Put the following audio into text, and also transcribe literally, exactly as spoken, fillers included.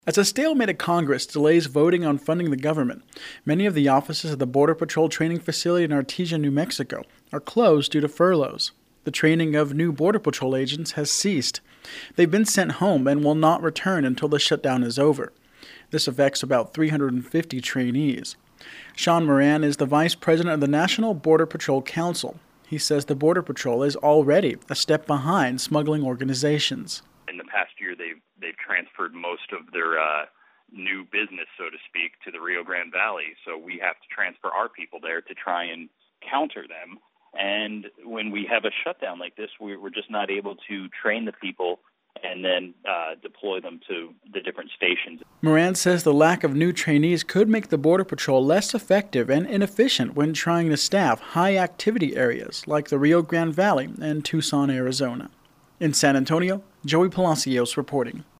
As a stalemate at Congress delays voting on funding the government, many of the offices of the Border Patrol training facility in Artesia, New Mexico, are closed due to furloughs. The training of new Border Patrol agents has ceased. They've been sent home and will not return until the shutdown is over. This affects about three hundred fifty trainees. Sean Moran is the vice president of the National Border Patrol Council. He says the Border Patrol is already a step behind smuggling organizations. In the past year, they've they've transferred most of their uh, new business, so to speak, to the Rio Grande Valley. So we have to transfer our people there to try and counter them. And when we have a shutdown like this, we're just not able to train the people and then uh, deploy them to the different stations. Moran says the lack of new trainees could make the Border Patrol less effective and inefficient when trying to staff high-activity areas like the Rio Grande Valley and Tucson, Arizona. In San Antonio, Joey Palacios reporting.